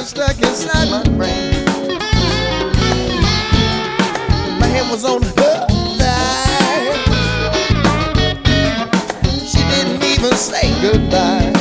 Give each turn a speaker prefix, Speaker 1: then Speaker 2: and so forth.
Speaker 1: stuck inside my brain. My hand was on her thigh. She didn't even say goodbye.